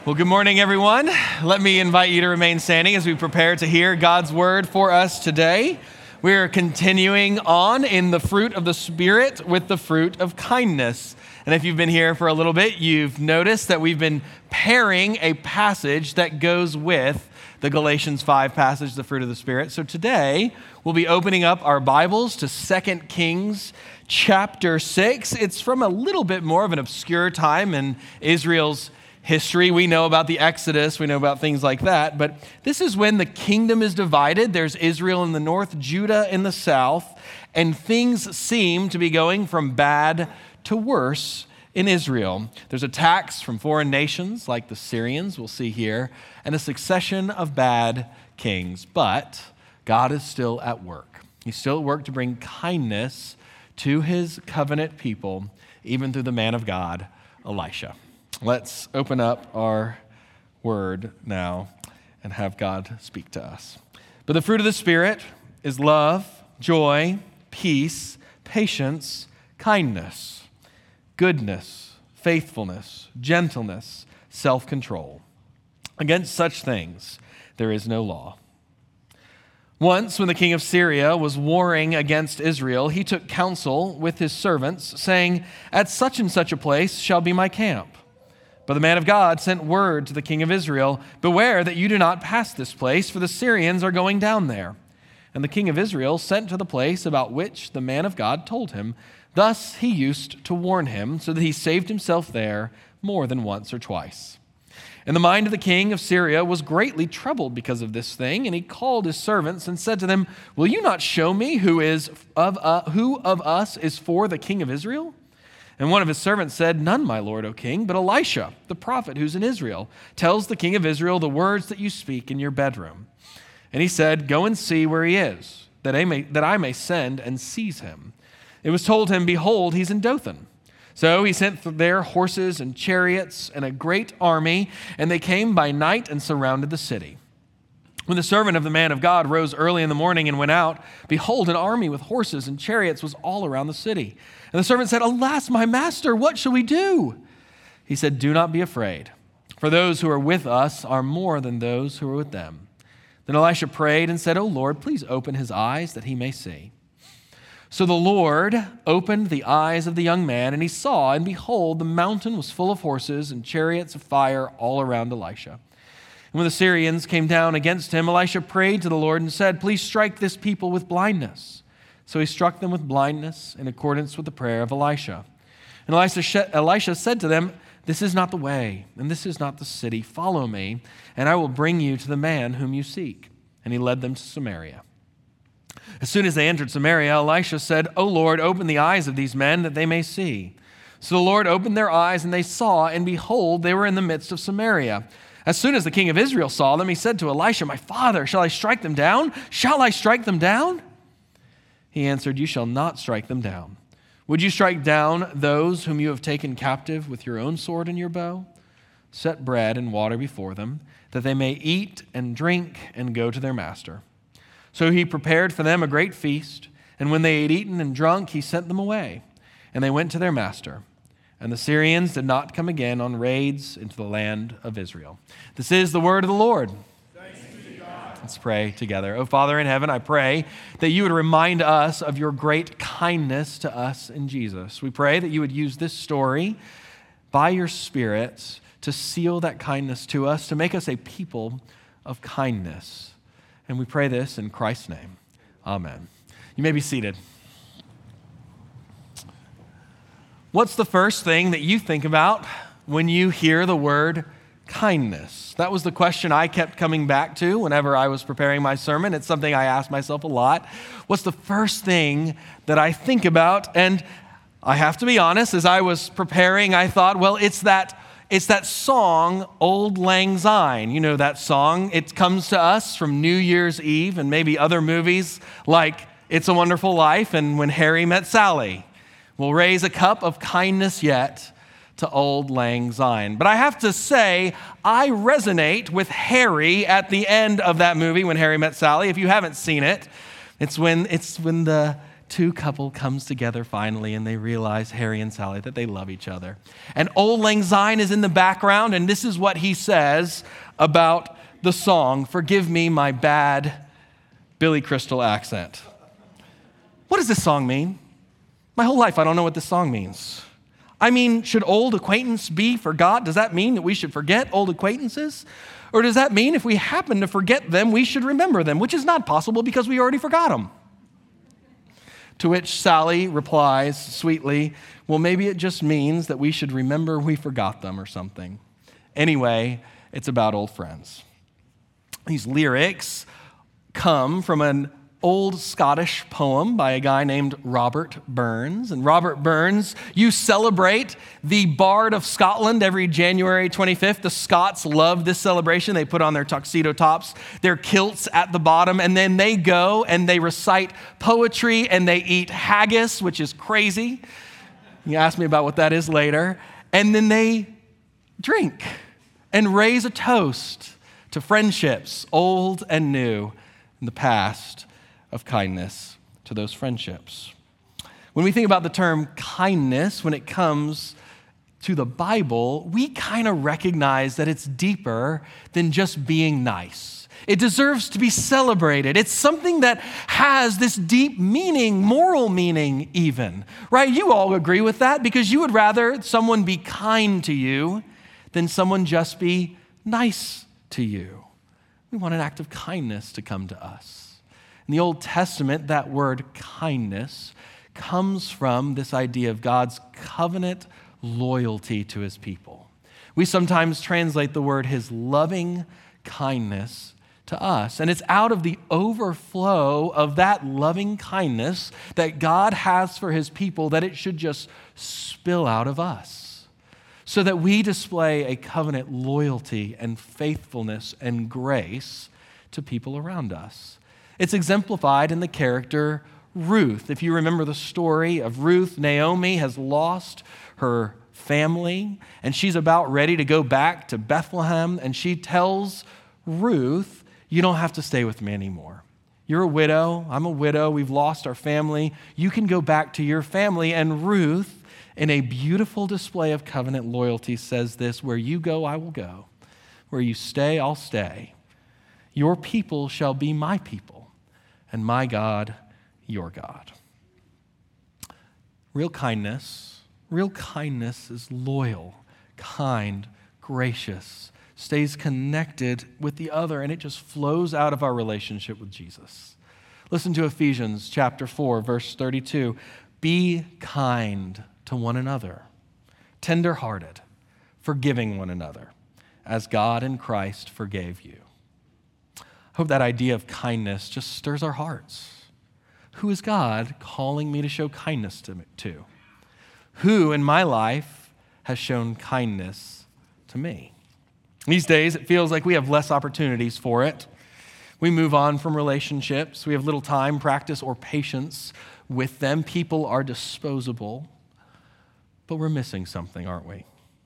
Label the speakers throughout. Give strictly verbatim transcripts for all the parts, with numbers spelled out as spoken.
Speaker 1: Well, good morning, everyone. Let me invite you to remain standing as we prepare to hear God's word for us today. We're continuing on in the fruit of the Spirit with the fruit of kindness. And if you've been here for a little bit, you've noticed that we've been pairing a passage that goes with the Galatians five passage, the fruit of the Spirit. So today, we'll be opening up our Bibles to Second Kings chapter six. It's from a little bit more of an obscure time in Israel's history. We know about the Exodus, we know about things like that, but this is when the kingdom is divided. There's Israel in the north, Judah in the south, and things seem to be going from bad to worse in Israel. There's attacks from foreign nations like the Syrians, we'll see here, and a succession of bad kings. But God is still at work. He's still at work to bring kindness to his covenant people, even through the man of God, Elisha. Let's open up our word now and have God speak to us. But the fruit of the Spirit is love, joy, peace, patience, kindness, goodness, faithfulness, gentleness, self-control. Against such things there is no law. Once, when the king of Syria was warring against Israel, he took counsel with his servants, saying, "At such and such a place shall be my camp." But the man of God sent word to the king of Israel, "Beware that you do not pass this place, for the Syrians are going down there." And the king of Israel sent to the place about which the man of God told him. Thus he used to warn him, so that he saved himself there more than once or twice. And the mind of the king of Syria was greatly troubled because of this thing, and he called his servants and said to them, "Will you not show me who is of uh, who of us is for the king of Israel?" And one of his servants said, "None, my lord, O king, but Elisha, the prophet who's in Israel, tells the king of Israel the words that you speak in your bedroom." And he said, "Go and see where he is, that I may, that I may send and seize him." It was told him, "Behold, he's in Dothan." So he sent there horses and chariots and a great army, and they came by night and surrounded the city. When the servant of the man of God rose early in the morning and went out, behold, an army with horses and chariots was all around the city. And the servant said, "Alas, my master, what shall we do?" He said, "Do not be afraid, for those who are with us are more than those who are with them." Then Elisha prayed and said, "O Lord, please open his eyes that he may see." So the Lord opened the eyes of the young man, and he saw, and behold, the mountain was full of horses and chariots of fire all around Elisha. And when the Syrians came down against him, Elisha prayed to the Lord and said, "Please strike this people with blindness." So he struck them with blindness in accordance with the prayer of Elisha. And Elisha, Elisha said to them, "This is not the way, and this is not the city. Follow me, and I will bring you to the man whom you seek." And he led them to Samaria. As soon as they entered Samaria, Elisha said, "O Lord, open the eyes of these men that they may see." So the Lord opened their eyes, and they saw, and behold, they were in the midst of Samaria. As soon as the king of Israel saw them, he said to Elisha, "My father, shall I strike them down? Shall I strike them down?" He answered, "You shall not strike them down. Would you strike down those whom you have taken captive with your own sword and your bow? Set bread and water before them, that they may eat and drink and go to their master." So he prepared for them a great feast, and when they had eaten and drunk, he sent them away, and they went to their master. And the Syrians did not come again on raids into the land of Israel. This is the word of the Lord.
Speaker 2: Thanks be to God.
Speaker 1: Let's pray together. Oh, Father in heaven, I pray that you would remind us of your great kindness to us in Jesus. We pray that you would use this story by your Spirit to seal that kindness to us, to make us a people of kindness. And we pray this in Christ's name. Amen. You may be seated. What's the first thing that you think about when you hear the word kindness? That was the question I kept coming back to whenever I was preparing my sermon. It's something I ask myself a lot. What's the first thing that I think about? And I have to be honest, as I was preparing, I thought, well, it's that It's that song, Auld Lang Syne. You know that song. It comes to us from New Year's Eve and maybe other movies like It's a Wonderful Life and When Harry Met Sally. We'll raise a cup of kindness yet to Auld Lang Syne. But I have to say, I resonate with Harry at the end of that movie, When Harry Met Sally. If you haven't seen it, it's when it's when the two couple comes together finally, and they realize, Harry and Sally, that they love each other. And Auld Lang Syne is in the background, and this is what he says about the song, Forgive Me My Bad Billy Crystal Accent. What does this song mean? My whole life, I don't know what this song means. I mean, should old acquaintance be forgot? Does that mean that we should forget old acquaintances? Or does that mean if we happen to forget them, we should remember them, which is not possible because we already forgot them? To which Sally replies sweetly, well, maybe it just means that we should remember we forgot them or something. Anyway, it's about old friends. These lyrics come from an old Scottish poem by a guy named Robert Burns. And Robert Burns, you celebrate the Bard of Scotland every January twenty-fifth. The Scots love this celebration. They put on their tuxedo tops, their kilts at the bottom, and then they go and they recite poetry and they eat haggis, which is crazy. You ask me about what that is later. And then they drink and raise a toast to friendships, old and new, in the past, of kindness to those friendships. When we think about the term kindness, when it comes to the Bible, we kind of recognize that it's deeper than just being nice. It deserves to be celebrated. It's something that has this deep meaning, moral meaning even, right? You all agree with that because you would rather someone be kind to you than someone just be nice to you. We want an act of kindness to come to us. In the Old Testament, that word kindness comes from this idea of God's covenant loyalty to his people. We sometimes translate the word his loving kindness to us, and it's out of the overflow of that loving kindness that God has for his people that it should just spill out of us, so that we display a covenant loyalty and faithfulness and grace to people around us. It's exemplified in the character Ruth. If you remember the story of Ruth, Naomi has lost her family, and she's about ready to go back to Bethlehem, and she tells Ruth, you don't have to stay with me anymore. You're a widow, I'm a widow, we've lost our family. You can go back to your family. And Ruth, in a beautiful display of covenant loyalty, says this, where you go, I will go. Where you stay, I'll stay. Your people shall be my people, and my God, your God. Real kindness, real kindness is loyal, kind, gracious, stays connected with the other, and it just flows out of our relationship with Jesus. Listen to Ephesians chapter four, verse thirty-two. Be kind to one another, tender-hearted, forgiving one another, as God in Christ forgave you. I hope that idea of kindness just stirs our hearts. Who is God calling me to show kindness to? to? Who in my life has shown kindness to me? These days, it feels like we have less opportunities for it. We move on from relationships. We have little time, practice, or patience with them. People are disposable. But we're missing something, aren't we?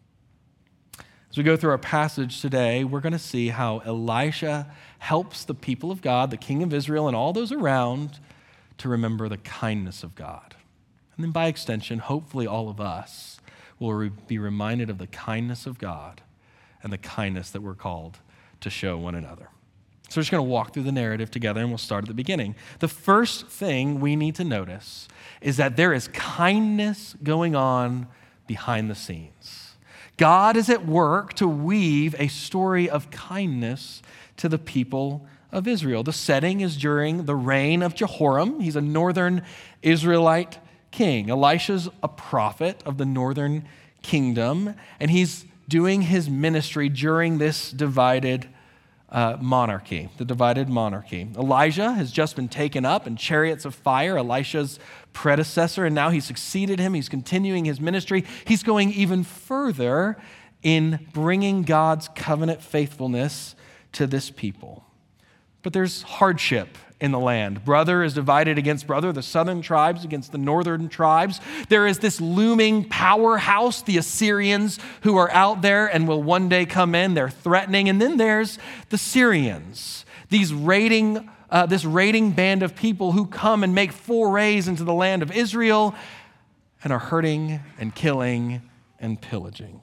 Speaker 1: As we go through our passage today, we're going to see how Elisha helps the people of God, the king of Israel, and all those around to remember the kindness of God. And then by extension, hopefully all of us will re- be reminded of the kindness of God and the kindness that we're called to show one another. So we're just going to walk through the narrative together, and we'll start at the beginning. The first thing we need to notice is that there is kindness going on behind the scenes. God is at work to weave a story of kindness to the people of Israel. The setting is during the reign of Jehoram. He's a northern Israelite king. Elisha's a prophet of the northern kingdom, and he's doing his ministry during this divided uh, monarchy, the divided monarchy. Elijah has just been taken up in chariots of fire, Elisha's predecessor, and now he succeeded him. He's continuing his ministry. He's going even further in bringing God's covenant faithfulness to this people. But there's hardship in the land. Brother is divided against brother, the southern tribes against the northern tribes. There is this looming powerhouse, the Assyrians, who are out there and will one day come in. They're threatening. And then there's the Syrians, these raiding uh, this raiding band of people who come and make forays into the land of Israel and are hurting and killing and pillaging.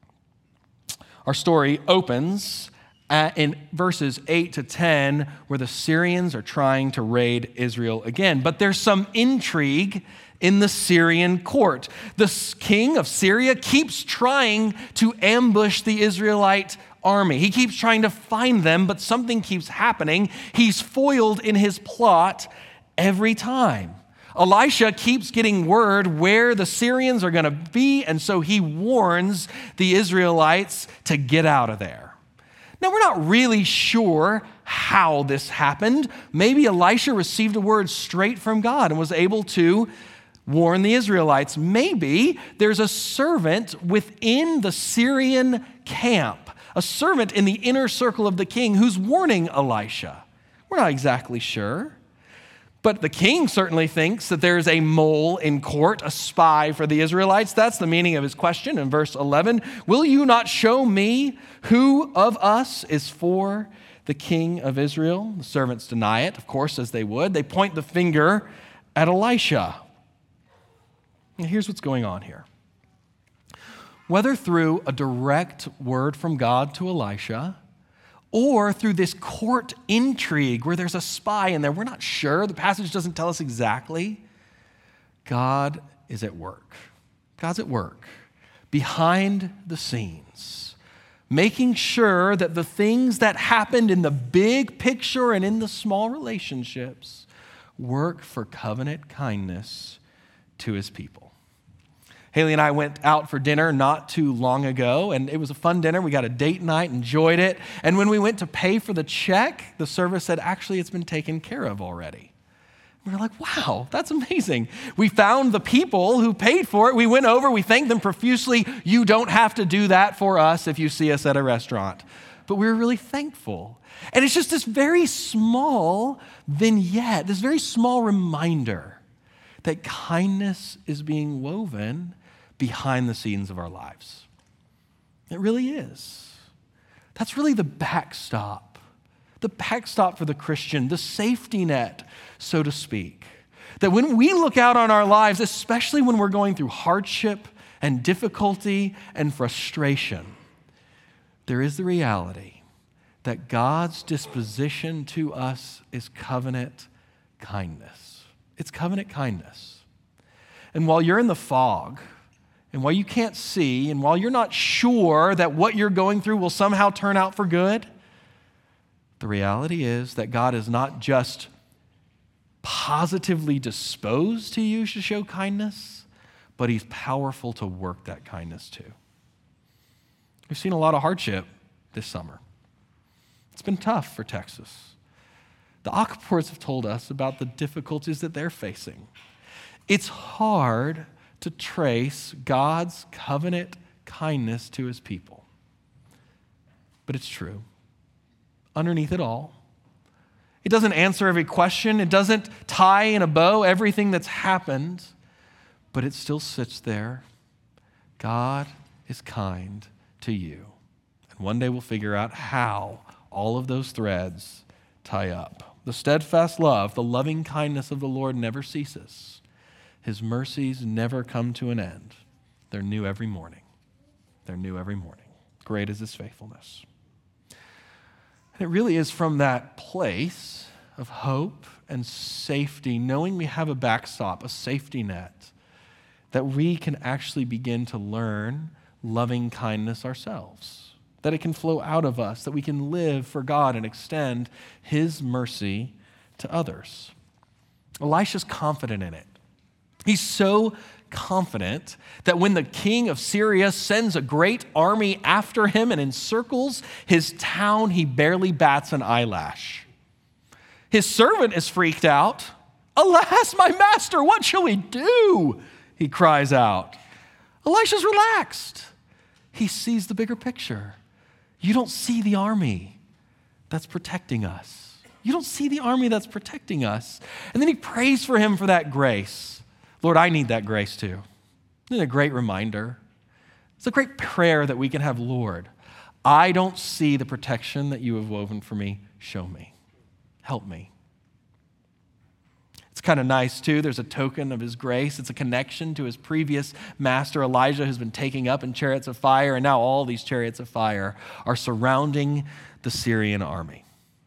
Speaker 1: Our story opens at, in verses eight to ten, where the Syrians are trying to raid Israel again. But there's some intrigue in the Syrian court. The king of Syria keeps trying to ambush the Israelite army. He keeps trying to find them, but something keeps happening. He's foiled in his plot every time. Elisha keeps getting word where the Syrians are going to be, and so he warns the Israelites to get out of there. Now, we're not really sure how this happened. Maybe Elisha received a word straight from God and was able to warn the Israelites. Maybe there's a servant within the Syrian camp, a servant in the inner circle of the king who's warning Elisha. We're not exactly sure. But the king certainly thinks that there's a mole in court, a spy for the Israelites. That's the meaning of his question in verse eleven. Will you not show me who of us is for the king of Israel? The servants deny it, of course, as they would. They point the finger at Elisha. And here's what's going on here. Whether through a direct word from God to Elisha, or through this court intrigue where there's a spy in there, we're not sure. The passage doesn't tell us exactly. God is at work. God's at work behind the scenes, making sure that the things that happened in the big picture and in the small relationships work for covenant kindness to his people. Haley and I went out for dinner not too long ago, and it was a fun dinner. We got a date night, enjoyed it. And when we went to pay for the check, the server said, actually, it's been taken care of already. We were like, wow, that's amazing. We found the people who paid for it. We went over, we thanked them profusely. You don't have to do that for us if you see us at a restaurant. But we were really thankful. And it's just this very small vignette, this very small reminder that kindness is being woven behind the scenes of our lives. It really is. That's really the backstop, the backstop for the Christian, the safety net, so to speak. That when we look out on our lives, especially when we're going through hardship and difficulty and frustration, there is the reality that God's disposition to us is covenant kindness. It's covenant kindness. And while you're in the fog, and while you can't see, and while you're not sure that what you're going through will somehow turn out for good, the reality is that God is not just positively disposed to you to show kindness, but he's powerful to work that kindness too. We've seen a lot of hardship this summer. It's been tough for Texas. The Acapulcos have told us about the difficulties that they're facing. It's hard to trace God's covenant kindness to his people. But it's true. Underneath it all, it doesn't answer every question. It doesn't tie in a bow everything that's happened, but it still sits there. God is kind to you. And one day we'll figure out how all of those threads tie up. The steadfast love, the loving kindness of the Lord never ceases. His mercies never come to an end. They're new every morning. They're new every morning. Great is his faithfulness. And it really is from that place of hope and safety, knowing we have a backstop, a safety net, that we can actually begin to learn loving kindness ourselves, that it can flow out of us, that we can live for God and extend his mercy to others. Elisha's confident in it. He's so confident that when the king of Syria sends a great army after him and encircles his town, he barely bats an eyelash. His servant is freaked out. Alas, my master, what shall we do? He cries out. Elisha's relaxed. He sees the bigger picture. You don't see the army that's protecting us. You don't see the army that's protecting us. And then he prays for him for that grace. Lord, I need that grace too. Isn't it a great reminder? It's a great prayer that we can have, Lord, I don't see the protection that you have woven for me. Show me. Help me. It's kind of nice, too. There's a token of his grace. It's a connection to his previous master, Elijah, who's been taking up in chariots of fire, and now all these chariots of fire are surrounding the Syrian army.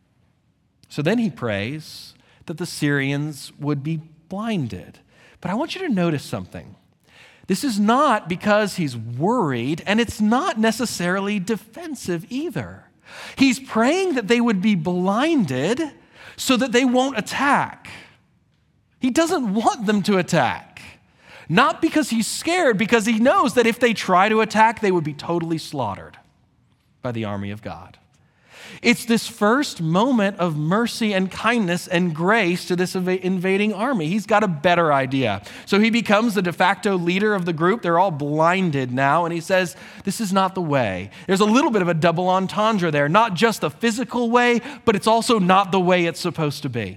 Speaker 1: So then he prays that the Syrians would be blinded. But I want you to notice something. This is not because he's worried, and it's not necessarily defensive either. He's praying that they would be blinded so that they won't attack. He doesn't want them to attack. Not because he's scared, because he knows that if they try to attack, they would be totally slaughtered by the army of God. It's this first moment of mercy and kindness and grace to this invading army. He's got a better idea. So he becomes the de facto leader of the group. They're all blinded now, and he says, this is not the way. There's a little bit of a double entendre there. Not just the physical way, but it's also not the way it's supposed to be.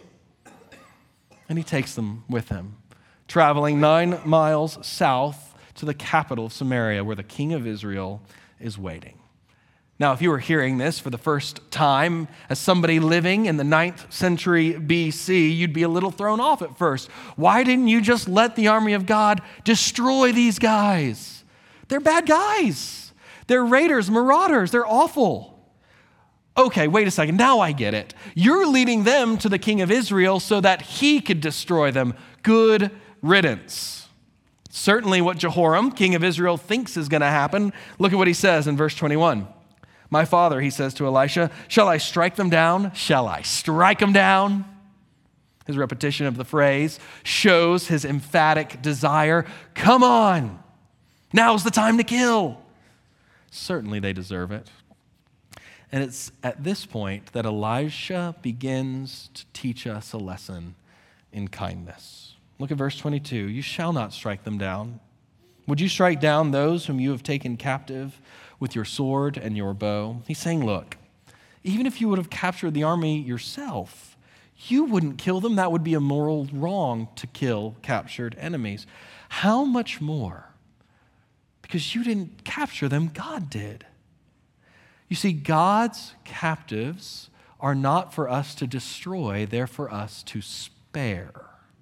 Speaker 1: And he takes them with him, traveling nine miles south to the capital of Samaria, where the king of Israel is waiting. Now, if you were hearing this for the first time as somebody living in the ninth century B C, you'd be a little thrown off at first. Why didn't you just let the army of God destroy these guys? They're bad guys. They're raiders, marauders. They're awful. Okay, wait a second. Now I get it. You're leading them to the king of Israel so that he could destroy them. Good riddance. Certainly what Jehoram, king of Israel, thinks is going to happen. Look at what he says in verse twenty-one. My father, he says to Elisha, shall I strike them down? Shall I strike them down? His repetition of the phrase shows his emphatic desire. Come on, now's the time to kill. Certainly they deserve it. And it's at this point that Elisha begins to teach us a lesson in kindness. Look at verse twenty-two. You shall not strike them down. Would you strike down those whom you have taken captive with your sword and your bow? He's saying, look, even if you would have captured the army yourself, you wouldn't kill them. That would be a moral wrong to kill captured enemies. How much more? Because you didn't capture them, God did. You see, God's captives are not for us to destroy, they're for us to spare.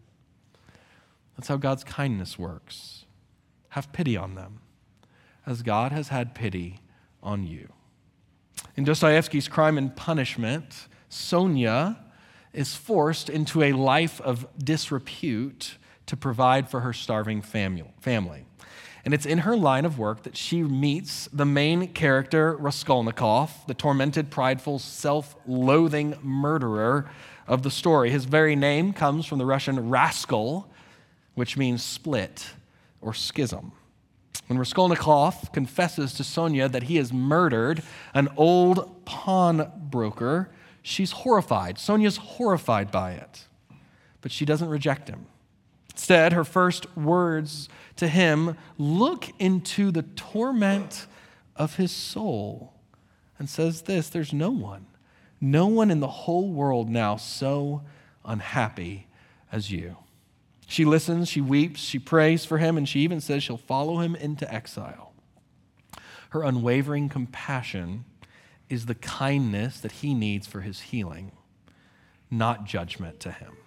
Speaker 1: That's how God's kindness works. Have pity on them, as God has had pity on you. In Dostoevsky's Crime and Punishment, Sonia is forced into a life of disrepute to provide for her starving family. And it's in her line of work that she meets the main character, Raskolnikov, the tormented, prideful, self-loathing murderer of the story. His very name comes from the Russian Raskol, which means split or schism. When Raskolnikov confesses to Sonia that he has murdered an old pawnbroker, she's horrified. Sonia's horrified by it, but she doesn't reject him. Instead, her first words to him look into the torment of his soul and says this, there's no one, no one in the whole world now so unhappy as you. She listens, she weeps, she prays for him, and she even says she'll follow him into exile. Her unwavering compassion is the kindness that he needs for his healing, not judgment to him.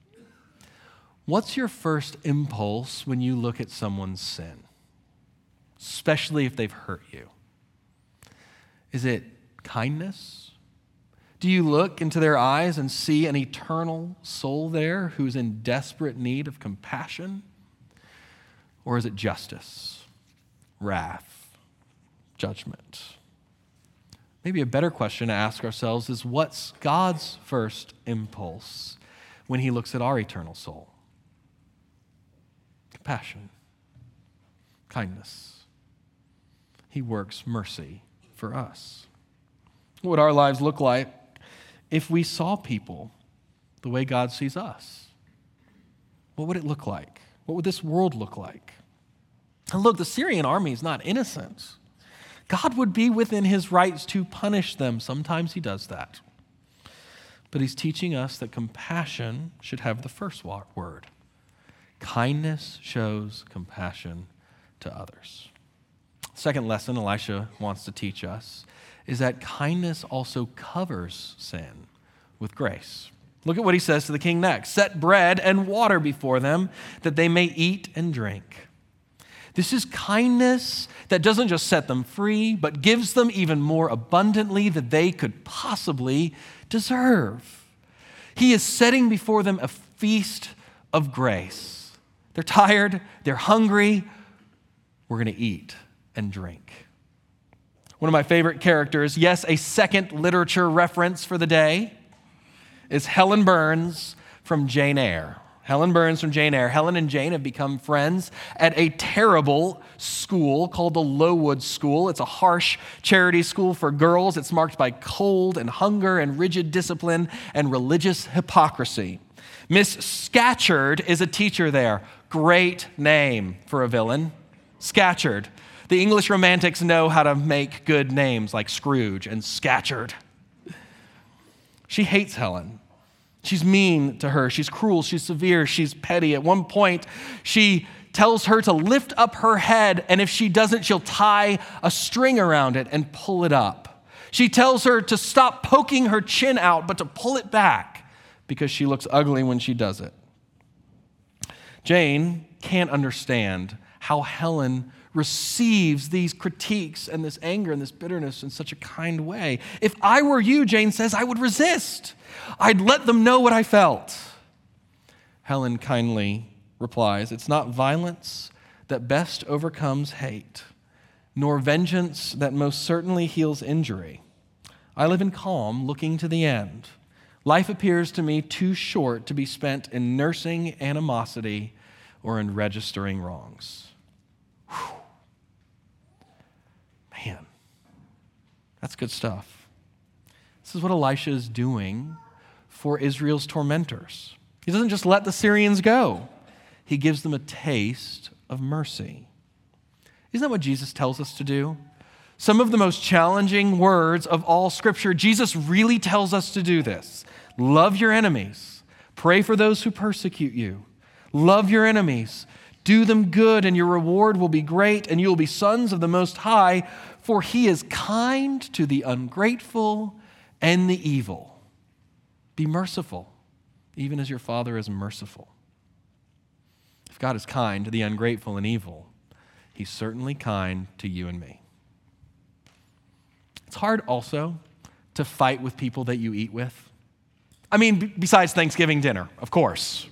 Speaker 1: What's your first impulse when you look at someone's sin, especially if they've hurt you? Is it kindness? Do you look into their eyes and see an eternal soul there who's in desperate need of compassion? Or is it justice, wrath, judgment? Maybe a better question to ask ourselves is, what's God's first impulse when he looks at our eternal soul? Compassion, kindness. He works mercy for us. What would our lives look like if we saw people the way God sees us? What would it look like? What would this world look like? And look, the Syrian army is not innocent. God would be within his rights to punish them. Sometimes he does that. But he's teaching us that compassion should have the first word. Kindness shows compassion to others. Second lesson Elisha wants to teach us is that kindness also covers sin with grace. Look at what he says to the king next. Set bread and water before them that they may eat and drink. This is kindness that doesn't just set them free, but gives them even more abundantly than they could possibly deserve. He is setting before them a feast of grace. They're tired, they're hungry. We're going to eat and drink. One of my favorite characters, yes, a second literature reference for the day, is Helen Burns from Jane Eyre. Helen Burns from Jane Eyre. Helen and Jane have become friends at a terrible school called the Lowood School. It's a harsh charity school for girls. It's marked by cold and hunger and rigid discipline and religious hypocrisy. Miss Scatcherd is a teacher there. Great name for a villain. Scatcherd. The English romantics know how to make good names like Scrooge and Scatcherd. She hates Helen. She's mean to her. She's cruel. She's severe. She's petty. At one point, she tells her to lift up her head, and if she doesn't, she'll tie a string around it and pull it up. She tells her to stop poking her chin out, but to pull it back because she looks ugly when she does it. Jane can't understand how Helen receives these critiques and this anger and this bitterness in such a kind way. If I were you, Jane says, I would resist. I'd let them know what I felt. Helen kindly replies, it's not violence that best overcomes hate, nor vengeance that most certainly heals injury. I live in calm, looking to the end. Life appears to me too short to be spent in nursing animosity or in registering wrongs. Whew. Man, that's good stuff. This is what Elisha is doing for Israel's tormentors. He doesn't just let the Syrians go. He gives them a taste of mercy. Isn't that what Jesus tells us to do? Some of the most challenging words of all Scripture, Jesus really tells us to do this. Love your enemies. Pray for those who persecute you. Love your enemies. Do them good, and your reward will be great, and you will be sons of the Most High, for he is kind to the ungrateful and the evil. Be merciful, even as your Father is merciful. If God is kind to the ungrateful and evil, he's certainly kind to you and me. It's hard also to fight with people that you eat with. I mean, b- besides Thanksgiving dinner, of course.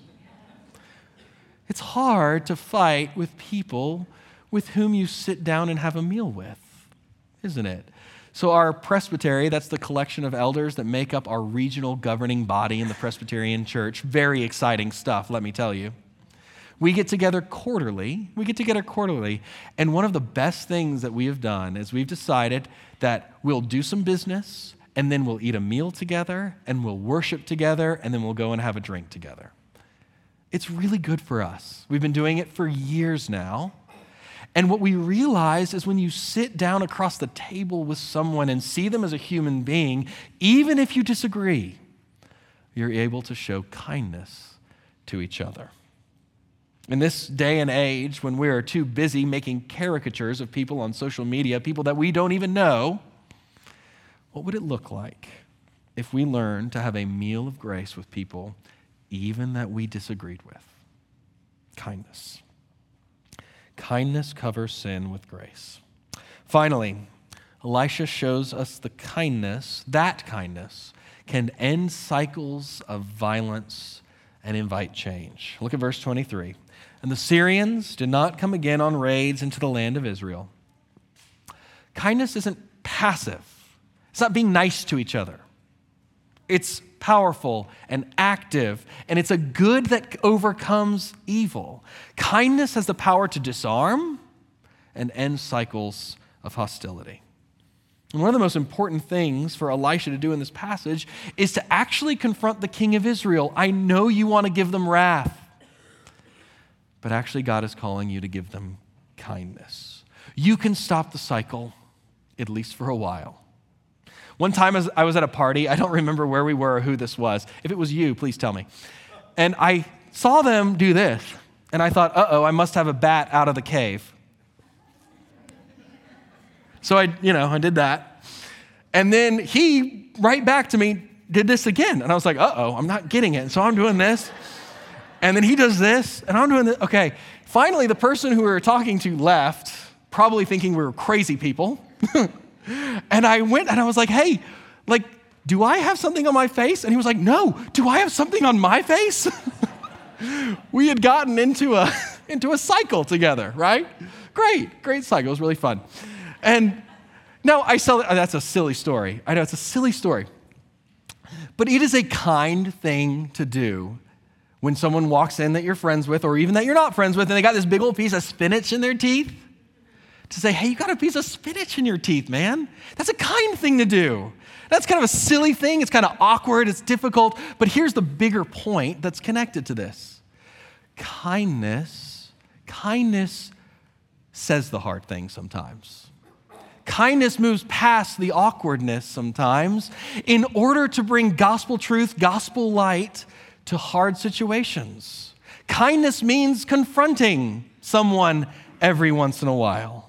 Speaker 1: It's hard to fight with people with whom you sit down and have a meal with, isn't it? So our presbytery, that's the collection of elders that make up our regional governing body in the Presbyterian Church. Very exciting stuff, let me tell you. We get together quarterly. We get together quarterly. And one of the best things that we have done is we've decided that we'll do some business, and then we'll eat a meal together, and we'll worship together, and then we'll go and have a drink together. It's really good for us. We've been doing it for years now. And what we realize is when you sit down across the table with someone and see them as a human being, even if you disagree, you're able to show kindness to each other. In this day and age, when we are too busy making caricatures of people on social media, people that we don't even know, what would it look like if we learned to have a meal of grace with people even that we disagreed with? Kindness. Kindness covers sin with grace. Finally, Elisha shows us the kindness, that kindness, can end cycles of violence and invite change. Look at verse twenty-three. And the Syrians did not come again on raids into the land of Israel. Kindness isn't passive. It's not being nice to each other. It's powerful and active, and it's a good that overcomes evil. Kindness has the power to disarm and end cycles of hostility. And one of the most important things for Elisha to do in this passage is to actually confront the king of Israel. I know you want to give them wrath, but actually God is calling you to give them kindness. You can stop the cycle, at least for a while. One time as I was at a party, I don't remember where we were or who this was. If it was you, please tell me. And I saw them do this, and I thought, uh-oh, I must have a bat out of the cave. So I, you know, I did that. And then he, right back to me, did this again. And I was like, uh-oh, I'm not getting it. And so I'm doing this. And then he does this, and I'm doing this. Okay, finally, the person who we were talking to left, probably thinking we were crazy people. And I went and I was like, hey, like, do I have something on my face? And he was like, no, do I have something on my face? We had gotten into a into a cycle together, right? Great, great cycle. It was really fun. And now I sell, that's a silly story. I know it's a silly story. But it is a kind thing to do when someone walks in that you're friends with, or even that you're not friends with, and they got this big old piece of spinach in their teeth, to say, hey, you got a piece of spinach in your teeth, man. That's a kind thing to do. That's kind of a silly thing. It's kind of awkward. It's difficult. But here's the bigger point that's connected to this. Kindness, kindness says the hard thing sometimes. Kindness moves past the awkwardness sometimes in order to bring gospel truth, gospel light to hard situations. Kindness means confronting someone every once in a while.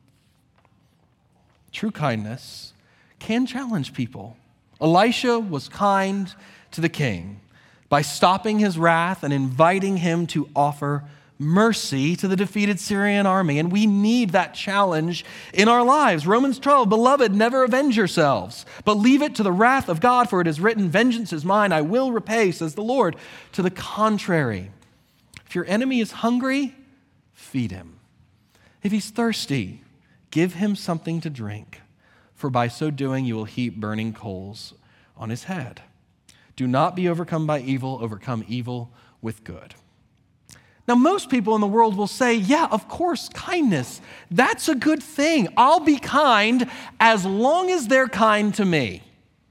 Speaker 1: True kindness can challenge people. Elisha was kind to the king by stopping his wrath and inviting him to offer mercy to the defeated Syrian army. And we need that challenge in our lives. Romans twelve, beloved, never avenge yourselves, but leave it to the wrath of God, for it is written, vengeance is mine, I will repay, says the Lord. To the contrary, if your enemy is hungry, feed him. If he's thirsty, give him something to drink, for by so doing you will heap burning coals on his head. Do not be overcome by evil, overcome evil with good. Now, most people in the world will say, yeah, of course, kindness, that's a good thing. I'll be kind as long as they're kind to me.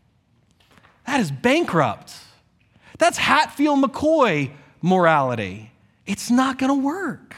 Speaker 1: That is bankrupt. That's Hatfield-McCoy morality. It's not going to work.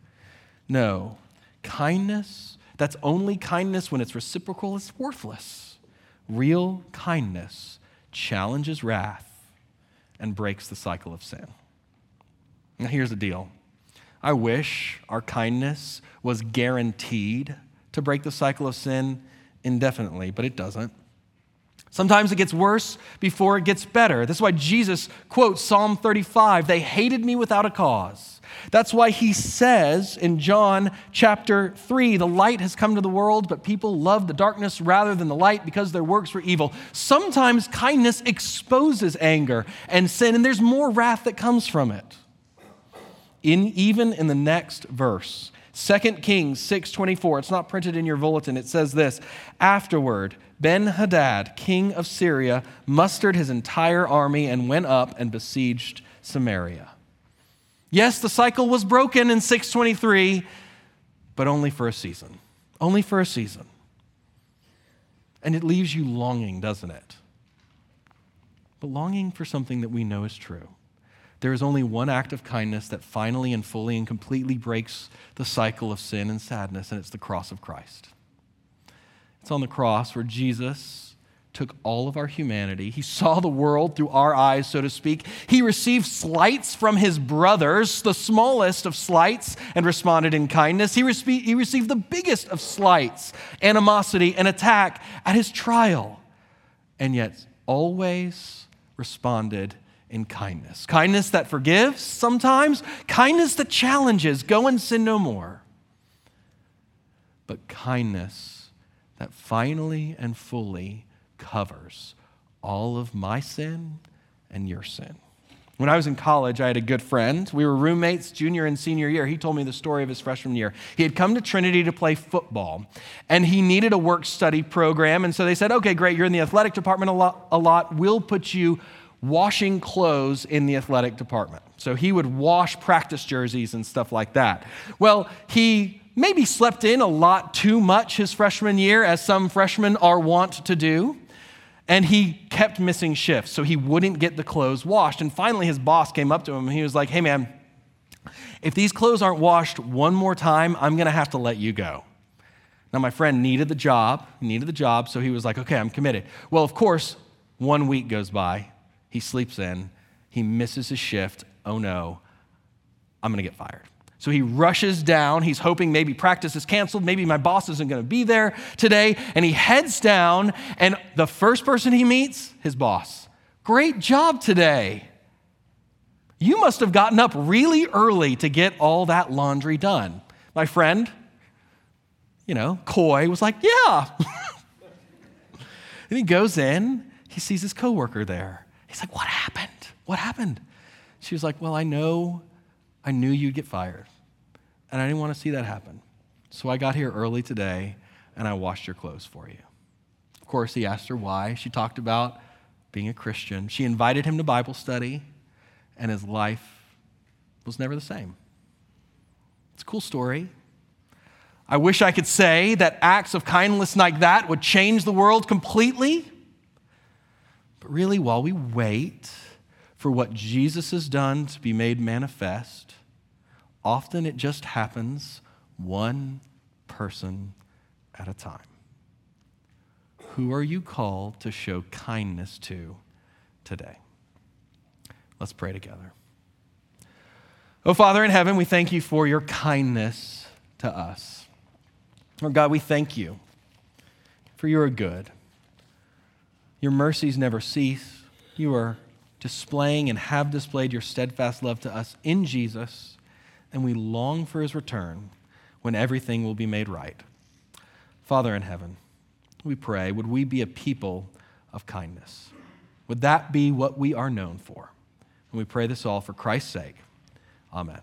Speaker 1: No, kindness, that's only kindness when it's reciprocal, is worthless. Real kindness challenges wrath and breaks the cycle of sin. Now, here's the deal. I wish our kindness was guaranteed to break the cycle of sin indefinitely, but it doesn't. Sometimes it gets worse before it gets better. That's why Jesus quotes Psalm thirty-five, they hated me without a cause. That's why he says in John chapter three, the light has come to the world, but people love the darkness rather than the light because their works were evil. Sometimes kindness exposes anger and sin, and there's more wrath that comes from it. In, even in the next verse, Second Kings six twenty-four, it's not printed in your bulletin, it says this, afterward, Ben-Hadad, king of Syria, mustered his entire army and went up and besieged Samaria. Yes, the cycle was broken in six twenty-three, but only for a season. Only for a season. And it leaves you longing, doesn't it? But longing for something that we know is true. There is only one act of kindness that finally and fully and completely breaks the cycle of sin and sadness, and it's the cross of Christ. It's on the cross where Jesus took all of our humanity. He saw the world through our eyes, so to speak. He received slights from his brothers, the smallest of slights, and responded in kindness. He, respe- he received the biggest of slights, animosity, and attack at his trial, and yet always responded in kindness. Kindness that forgives sometimes, kindness that challenges, go and sin no more. But kindness that finally and fully covers all of my sin and your sin. When I was in college, I had a good friend. We were roommates junior and senior year. He told me the story of his freshman year. He had come to Trinity to play football, and he needed a work-study program. And so they said, okay, great, you're in the athletic department a lot, a lot. We'll put you washing clothes in the athletic department. So he would wash practice jerseys and stuff like that. Well, he maybe slept in a lot too much his freshman year, as some freshmen are wont to do. And he kept missing shifts, so he wouldn't get the clothes washed. And finally, his boss came up to him and he was like, hey man, if these clothes aren't washed one more time, I'm gonna have to let you go. Now my friend needed the job, he needed the job, so he was like, okay, I'm committed. Well, of course, one week goes by. He sleeps in, he misses his shift. Oh no, I'm gonna get fired. So he rushes down, he's hoping maybe practice is canceled, maybe my boss isn't gonna be there today, and he heads down, and the first person he meets, his boss. great job today. You must have gotten up really early to get all that laundry done. My friend, you know, coy, was like, yeah. And he goes in, he sees his coworker there. He's like, what happened? What happened? She was like, well, I know, I knew you'd get fired, and I didn't want to see that happen. So I got here early today, and I washed your clothes for you. Of course, he asked her why. She talked about being a Christian. She invited him to Bible study, and his life was never the same. It's a cool story. I wish I could say that acts of kindness like that would change the world completely. But really, while we wait for what Jesus has done to be made manifest, often it just happens one person at a time. Who are you called to show kindness to today? Let's pray together. Oh, Father in heaven, we thank you for your kindness to us. Lord God, we thank you for you are good. Your mercies never cease. You are displaying and have displayed your steadfast love to us in Jesus, and we long for his return when everything will be made right. Father in heaven, we pray, would we be a people of kindness? Would that be what we are known for? And we pray this all for Christ's sake. Amen.